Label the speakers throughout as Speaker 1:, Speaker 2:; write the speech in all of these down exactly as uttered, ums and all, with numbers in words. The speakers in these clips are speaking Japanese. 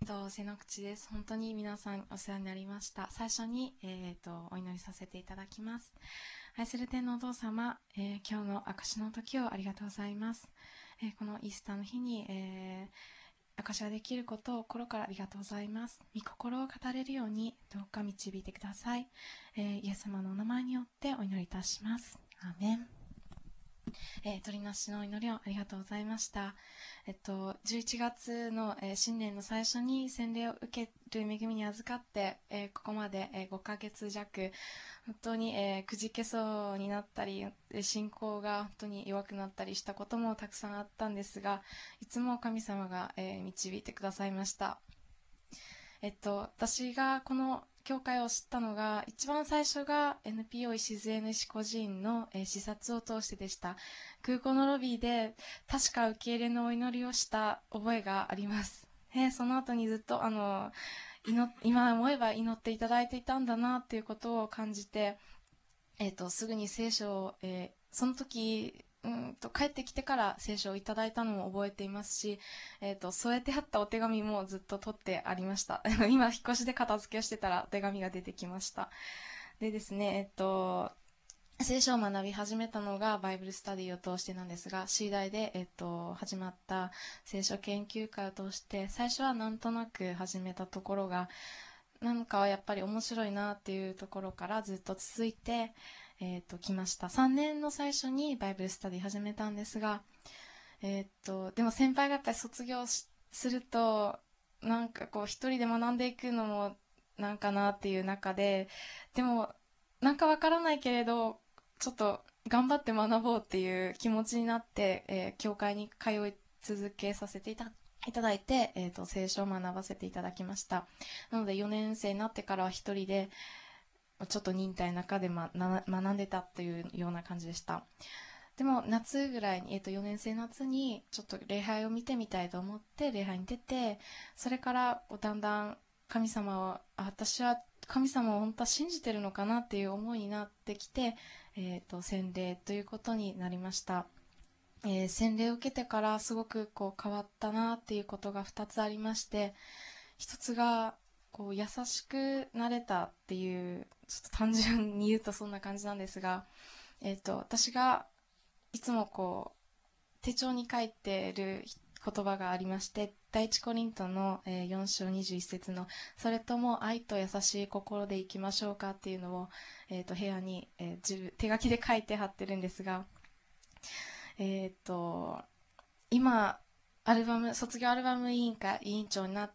Speaker 1: えっと、瀬の口です。本当に皆さんお世話になりました。最初に、えー、とお祈りさせていただきます。愛する天のお父様、えー今日の証の時をありがとうございます。えーこのイースターの日に、えー証しができることを心からありがとうございます。御心を語れるようにどうか導いてください。えーイエス様のお名前によってお祈りいたします。アーメン。えー、鳥なしのお祈りをありがとうございました。えっと、じゅういちがつの、えー新年の最初に洗礼を受ける恵みに預かって、えーここまで、えーごかげつ弱、本当に、えーくじけそうになったり、えー信仰が本当に弱くなったりしたこともたくさんあったんですが、いつも神様が、えー導いてくださいました。えっと、私がこの教会を知ったのが、一番最初が エヌピーオー 礎主個人の、えー視察を通してでした。空港のロビーで確か受け入れのお祈りをした覚えがあります。えーその後にずっとあの祈今思えば祈っていただいていたんだなっていうことを感じて、えー、とすぐに聖書を、えーその時うんと帰ってきてから聖書をいただいたのも覚えていますし、えー、と添えてあったお手紙もずっと取ってありました。今引っ越しで片付けをしてたらお手紙が出てきました。でですね、えっと聖書を学び始めたのがバイブルスタディを通してなんですが、 シー 大で、えっと、始まった聖書研究会を通して、最初はなんとなく始めたところが、なんかやっぱり面白いなっていうところからずっと続いて、えっと、来ました。さんねんの最初にバイブルスタディ始めたんですが、えっと、でも先輩がやっぱり卒業しすると、なんかこう一人で学んでいくのもなんかなっていう中で、でもなんかわからないけれど、ちょっと頑張って学ぼうっていう気持ちになって、えー教会に通い続けさせていたいただいて、えーと、聖書を学ばせていただきました。なのでよねん生になってからは一人で、ちょっと忍耐の中で、ま、な学んでたというような感じでした。でも夏ぐらいに、えー、とよねん生夏にちょっと礼拝を見てみたいと思って礼拝に出て、それからこうだんだん神様を、あ、私は神様を本当は信じてるのかなっていう思いになってきて、えー、と洗礼ということになりました。えー洗礼を受けてからすごくこう変わったなっていうことがふたつありまして、ひとつがこう優しくなれたっていう、ちょっと単純に言うとそんな感じなんですが、えー、と私がいつもこう手帳に書いている言葉がありまして、第一コリントのえーよん章にじゅういち節のそれとも愛と優しい心でいきましょうかっていうのを、えー、と部屋に、えー自分手書きで書いて貼ってるんですが、えっ、と今アルバム卒業アルバム委員会委員長になって、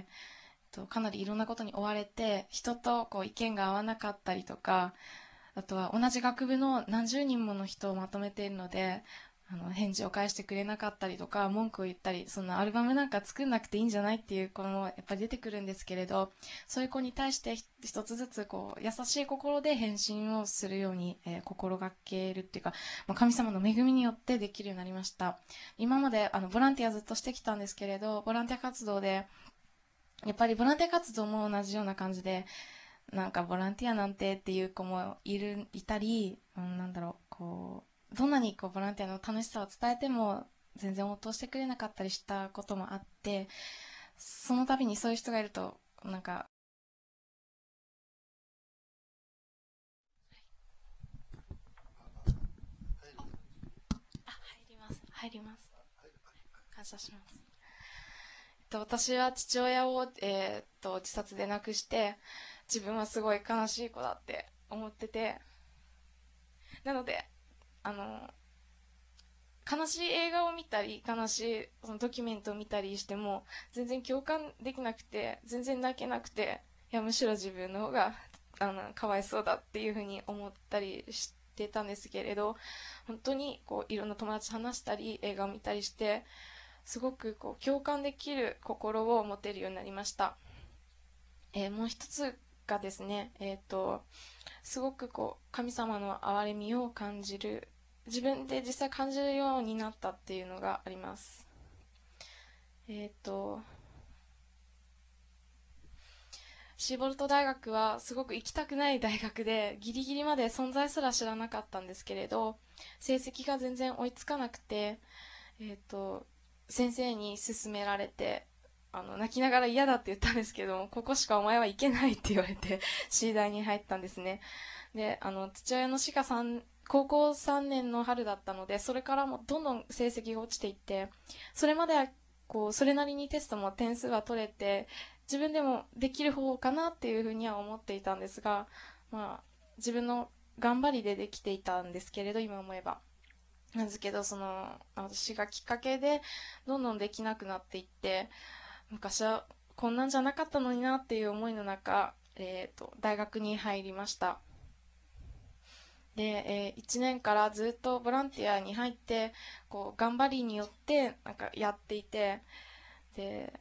Speaker 1: とかなりいろんなことに追われて、人とこう意見が合わなかったりとか、あとは同じ学部の何十人もの人をまとめているので、あの返事を返してくれなかったりとか文句を言ったり、そんなアルバムなんか作んなくていいんじゃないっていう子もやっぱり出てくるんですけれど、そういう子に対して一つずつこう優しい心で返信をするように、えー心がけるっていうか、まあ神様の恵みによってできるようになりました。今まであのボランティアずっとしてきたんですけれど、ボランティア活動でやっぱりボランティア活動も同じような感じで、なんかボランティアなんてっていう子もいるいたり、うん、なんだろう、こうどんなにこうボランティアの楽しさを伝えても全然応答してくれなかったりしたこともあって、その度にそういう人がいると、なんか、あ、入ります入ります、感謝します。えっと私は父親を、えーっと自殺で亡くして、自分はすごい悲しい子だって思ってて、なのであの悲しい映画を見たり悲しいそのドキュメントを見たりしても全然共感できなくて、全然泣けなくて、いやむしろ自分の方があのかわいそうだっていうふうに思ったりしてたんですけれど、本当にこういろんな友達と話したり映画を見たりして、すごくこう共感できる心を持てるようになりました。えーもう一つがですね、えっ、とすごくこう神様の憐れみを感じる、自分で実際感じるようになったっていうのがあります。えっ、とシーボルト大学はすごく行きたくない大学で、ギリギリまで存在すら知らなかったんですけれど、成績が全然追いつかなくて、えっ、と先生に勧められてあの、泣きながら嫌だって言ったんですけども、ここしかお前は行けないって言われて、シー大に入ったんですね。で、あの、父親の死がさん、高校さんねんの春だったので、それからもどんどん成績が落ちていって、それまでは、こう、それなりにテストも点数は取れて、自分でもできる方かなっていうふうには思っていたんですが、まあ、自分の頑張りでできていたんですけれど、今思えば。なんですけど、その、私がきっかけで、どんどんできなくなっていって、昔はこんなんじゃなかったのになっていう思いの中、えっと、大学に入りました。で、えー、いちねんからずっとボランティアに入って、こう、頑張りによって、なんかやっていて、で、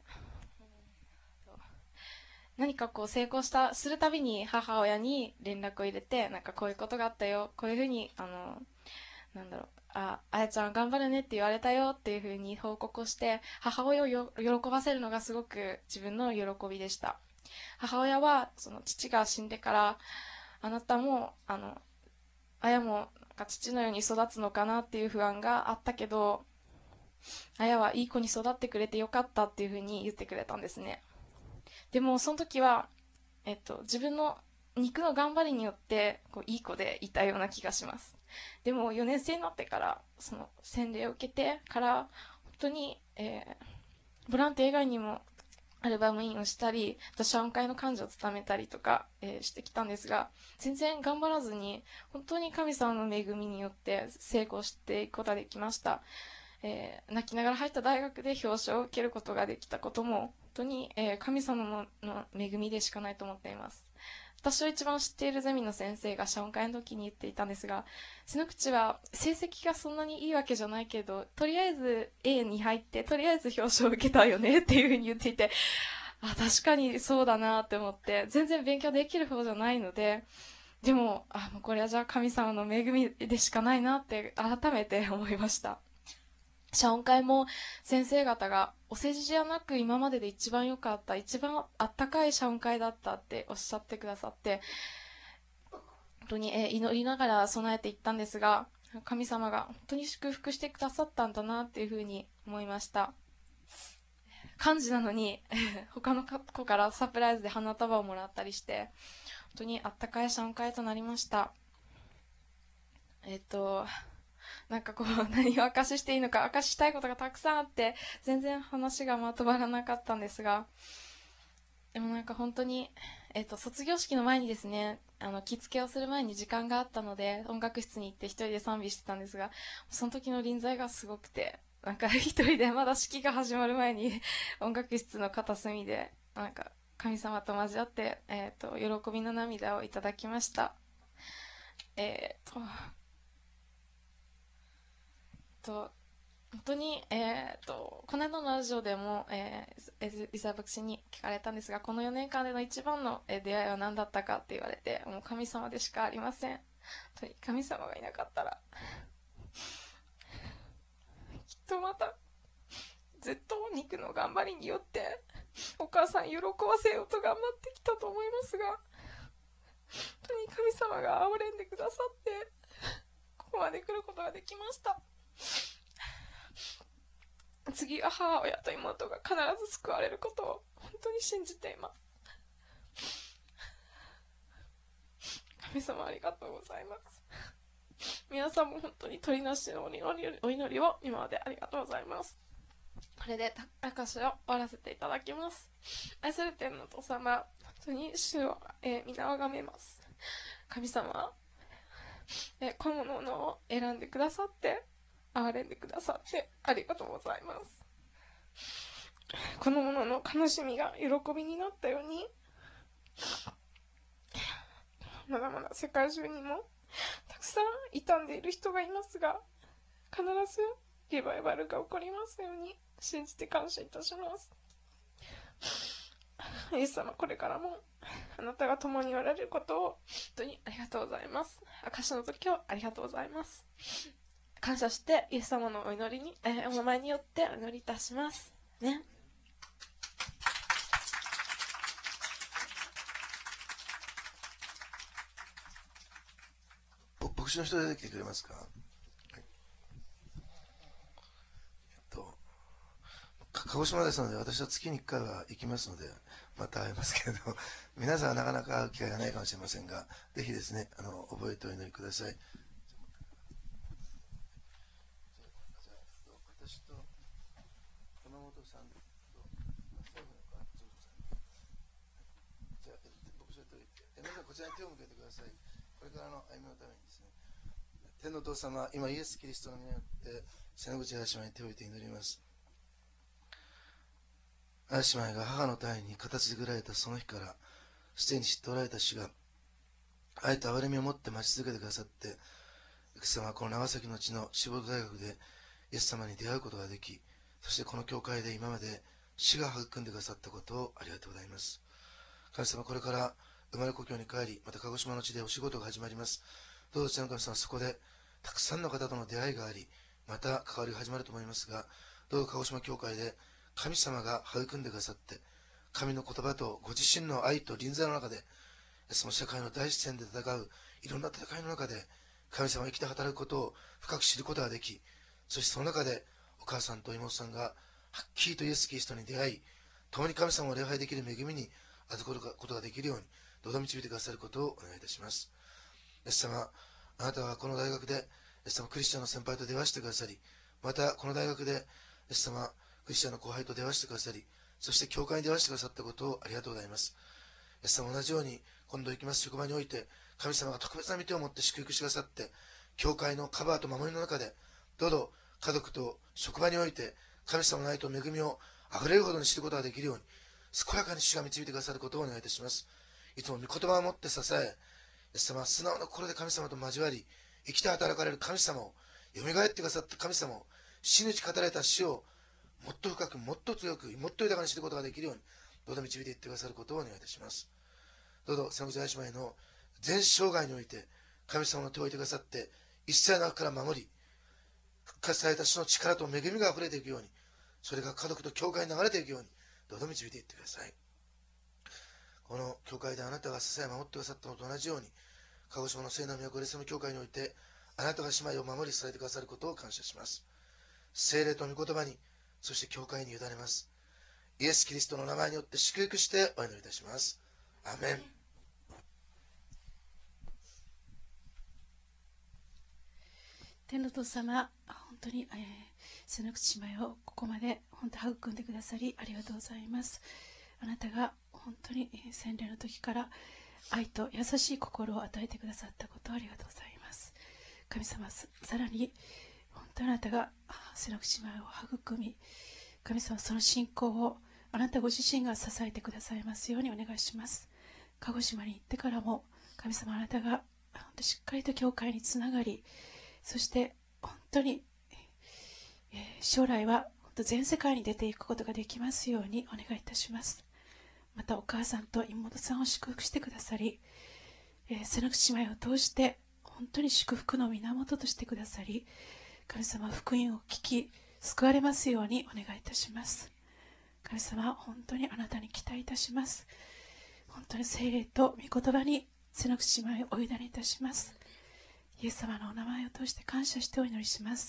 Speaker 1: 何かこう成功した、するたびに母親に連絡を入れて、なんかこういうことがあったよ、こういうふうに、あの、なんだろう、あ、あやちゃん頑張るねって言われたよっていうふうに報告をして、母親をよ喜ばせるのがすごく自分の喜びでした。母親は、その父が死んでから、あなたも、あの、あやも、なんか父のように育つのかなっていう不安があったけど、あやはいい子に育ってくれてよかったっていうふうに言ってくれたんですね。でも、その時は、えっと、自分の肉の頑張りによって、こう、いい子でいたような気がします。でも、よねん生になってから、その、洗礼を受けてから、本当に、えー、ボランティア以外にも、アルバムインをしたり、謝恩会の幹事を務めたりとか、えーしてきたんですが、全然頑張らずに、本当に神様の恵みによって成功していくことができました。えー泣きながら入った大学で表彰を受けることができたことも、本当に、えー神様のの恵みでしかないと思っています。私を一番知っているゼミの先生が謝恩会の時に言っていたんですが、その口は成績がそんなにいいわけじゃないけど、とりあえず A に入って、とりあえず表彰を受けたよねっていうふうに言っていて、あ、確かにそうだなって思って、全然勉強できる方じゃないので、でも、あ、もうこれはじゃあ神様の恵みでしかないなって改めて思いました。謝恩会も先生方がお世辞じゃなく今までで一番良かった、一番あったかい謝恩会だったっておっしゃってくださって、本当に、えー祈りながら備えていったんですが、神様が本当に祝福してくださったんだなっていうふうに思いました。幹事なのに、他の子からサプライズで花束をもらったりして、本当にあったかい謝恩会となりました。えっと、なんかこう、何を明かししていいのか、明かししたいことがたくさんあって、全然話がまとまらなかったんですが、でもなんか本当に、えっと、卒業式の前にですね、あの、着付けをする前に時間があったので、音楽室に行って一人で賛美してたんですが、その時の臨在がすごくて、なんか一人でまだ式が始まる前に音楽室の片隅で、なんか神様と交わって、えっと、喜びの涙をいただきました。えっと、と、本当に、えー、と、この間のラジオでも、えー、リザ牧師に聞かれたんですが、このよねんかんでの一番の出会いは何だったかって言われて、もう神様でしかありません。本当に神様がいなかったら、きっとまた、ずっと肉の頑張りによって、お母さん喜ばせようと頑張ってきたと思いますが、本当に神様が憐れんでくださって、ここまで来ることができました。次は母親と妹が必ず救われることを本当に信じています。神様ありがとうございます。皆さんも本当に取りなしのお祈りお祈りを今までありがとうございます。これで証を終わらせていただきます。愛されているのお父様、本当に主を、えー、皆を崇めます。神様、えー、このものを選んでくださって、憐れんでくださってありがとうございます。このものの悲しみが喜びになったように、まだまだ世界中にもたくさん傷んでいる人がいますが、必ずリバイバルが起こりますように信じて感謝いたします。イエス様、これからもあなたが共におられることを本当にありがとうございます。証の時をありがとうございます。感謝してイエス様のお祈りに、えー、お名前によってお祈りいたしますね。
Speaker 2: 牧師の人出てきてくれますか。はい、えっと鹿児島ですので、私は月にいっかいは行きますので、また会えますけれど、皆さんはなかなか会う機会がないかもしれませんが、ぜひですね、あの覚えてお祈りください。私と山本さんとじゃあ、僕ちょっと皆さんこちらに手を向けてください。これからの歩みのためにですね。天のお父様、今イエス・キリストの皆によって瀬野口橋に手を置いて祈ります。橋姉妹が母の体に形作られたその日からすでに知っておられた主があえて憐れみを持って待ち続けてくださって、イエス様はこの長崎の地の志望大学でイエス様に出会うことができ、そしてこの教会で今まで主が育んでくださったことをありがとうございます。神様、これから生まれ故郷に帰り、また鹿児島の地でお仕事が始まります。どうぞ神様、そこでたくさんの方との出会いがあり、また関わりが始まると思いますが、どうぞ鹿児島教会で神様が育んでくださって、神の言葉とご自身の愛と臨在の中で、その世界の大自然で戦ういろんな戦いの中で神様が生きて働くことを深く知ることができ、そしてその中でお母さんと妹さんがはっきりとイエス・キリストに出会い、共に神様を礼拝できる恵みに預かることができるようにどうぞ導いてくださることをお願いいたします。イエス様、あなたはこの大学でイエス様クリスチャンの先輩と出会わせてくださり、またこの大学でイエス様クリスチャンの後輩と出会わせてくださり、そして教会に出会わせてくださったことをありがとうございます。イエス様、同じように今度行きます職場において神様が特別な御手を持って祝福してくださって、教会のカバーと守りの中でどうぞ家族と職場において神様の愛と恵みをあふれるほどに知ることができるように、健やかに主が導いてくださることをお願いいたします。いつも御言葉を持って支え、イエス様は素直な心で神様と交わり、生きて働かれる神様を、蘇ってくださった神様を、死ぬ打ち語られた死をもっと深く、もっと強く、もっと豊かに知ることができるように、どうぞ導いていってくださることをお願いいたします。どうぞ瀬野口姉妹の全生涯において神様の手を置いてくださって、一切の悪から守り、復活された主の力と恵みがあふれていくように、それが家族と教会に流れていくように、どうぞ導いていってください。この教会であなたが支え守ってくださったのと同じように、鹿児島の聖なる都レセム教会においてあなたが姉妹を守り支えてくださることを感謝します。聖霊と御言葉に、そして教会に委ねます。イエス・キリストの名前によって祝福してお祈りいたします。アメン。
Speaker 3: 天のお父様、本当に、えー、瀬野口姉妹をここまで本当育んでくださりありがとうございます。あなたが本当に、えー、洗礼の時から愛と優しい心を与えてくださったことをありがとうございます。神様、さらに本当にあなたが瀬野口姉妹を育み、神様、その信仰をあなたご自身が支えてくださいますようにお願いします。鹿児島に行ってからも神様、あなたが本当しっかりと教会につながり、そして本当に、えー、将来は本当全世界に出ていくことができますようにお願いいたします。またお母さんと妹さんを祝福してくださり、えー、瀬野口姉妹を通して本当に祝福の源としてくださり、神様、福音を聞き救われますようにお願いいたします。神様、本当にあなたに期待いたします。本当に聖霊と御言葉に瀬野口姉妹をお委ねいたします。イエス様のお名前を通して感謝してお祈りします。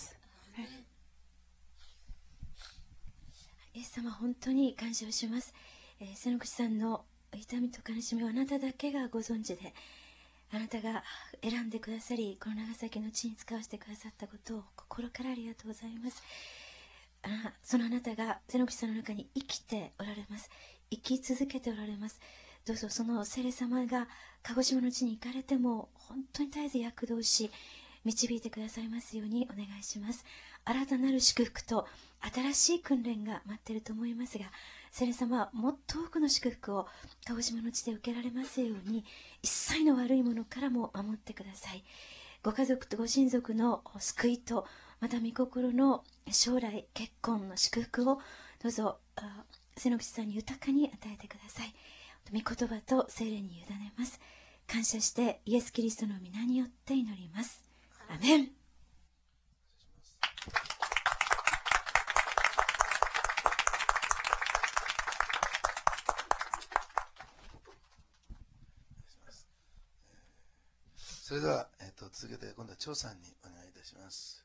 Speaker 4: イエス様、本当に感謝をします。えー、瀬野口さんの痛みと悲しみをあなただけがご存知で、あなたが選んでくださり、この長崎の地に使わせてくださったことを心からありがとうございます。あそのあなたが瀬野口さんの中に生きておられます。生き続けておられます。どうぞその聖霊様が鹿児島の地に行かれても本当に絶えず躍動し導いてくださいますようにお願いします。新たなる祝福と新しい訓練が待っていると思いますが、聖霊様はもっと多くの祝福を鹿児島の地で受けられますように、一切の悪いものからも守ってください。ご家族とご親族の救いと、また御心の将来結婚の祝福をどうぞ瀬野口さんに豊かに与えてください。御言葉と聖霊に委ねます。感謝してイエス・キリストの皆によって祈ります。アメン。
Speaker 2: それでは、えー、と続けて今度は張さんにお願いいたします。